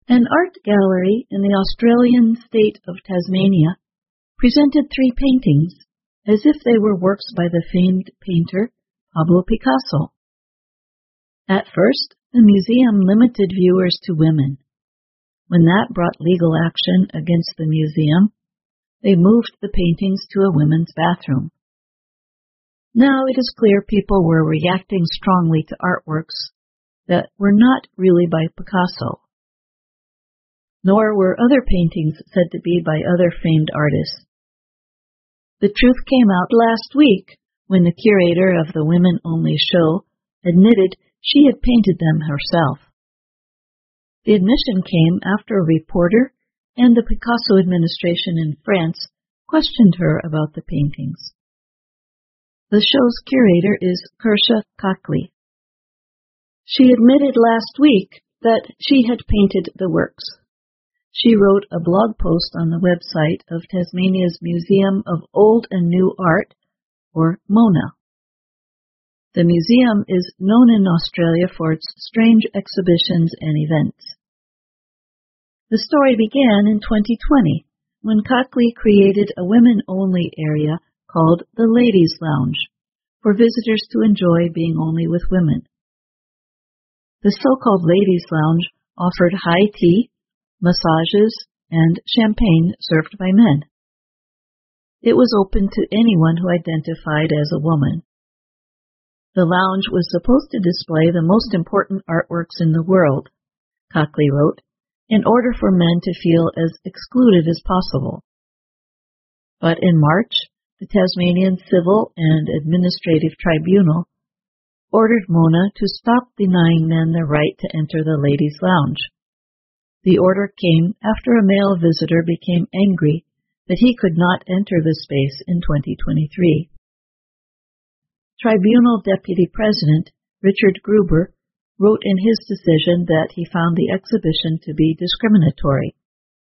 An art gallery in the Australian state of Tasmania presented 3 paintings as if they were works by the famed painter Pablo Picasso. At first, the museum limited viewers to women. When that brought legal action against the museum, they moved the paintings to a women's bathroom. Now it is clear people were reacting strongly to artworks that were not really by Picasso. Nor were other paintings said to be by other famed artists. The truth came out last week when the curator of the women-only show admitted she had painted them herself. The admission came after a reporter and the Picasso administration in France questioned her about the paintings. The show's curator is Kirsha Cockley. She admitted last week that she had painted the works. She wrote a blog post on the website of Tasmania's Museum of Old and New Art, or MONA. The museum is known in Australia for its strange exhibitions and events. The story began in 2020, when Cockley created a women-only area called the Ladies' Lounge, for visitors to enjoy being only with women. The so-called Ladies' Lounge offered high tea, massages, and champagne served by men. It was open to anyone who identified as a woman. The lounge was supposed to display the most important artworks in the world, Cockley wrote, in order for men to feel as excluded as possible. But in March, the Tasmanian Civil and Administrative Tribunal ordered MONA to stop denying men the right to enter the Ladies' Lounge. The order came after a male visitor became angry that he could not enter the space in 2023. Tribunal Deputy President Richard Gruber wrote in his decision that he found the exhibition to be discriminatory.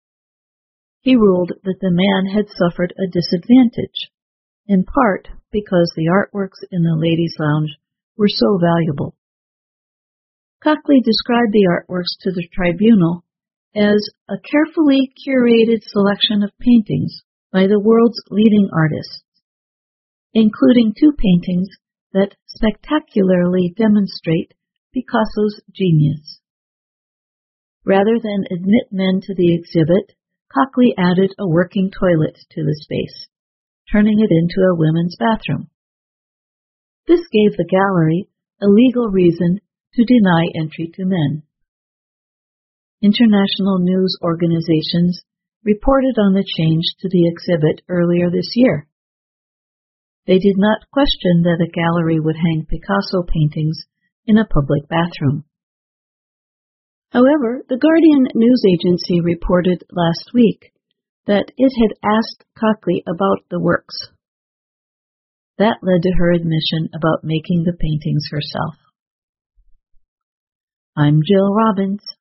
He ruled that the man had suffered a disadvantage, in part because the artworks in the Ladies' Lounge were so valuable. Cockley described the artworks to the tribunal as a carefully curated selection of paintings by the world's leading artists, including 2 paintings that spectacularly demonstrate Picasso's genius. Rather than admit men to the exhibit, Cockley added a working toilet to the space, turning it into a women's bathroom. This gave the gallery a legal reason to deny entry to men. International news organizations reported on the change to the exhibit earlier this year. They did not question that a gallery would hang Picasso paintings in a public bathroom. However, the Guardian news agency reported last week that it had asked Cockley about the works. That led to her admission about making the paintings herself. I'm Jill Robbins.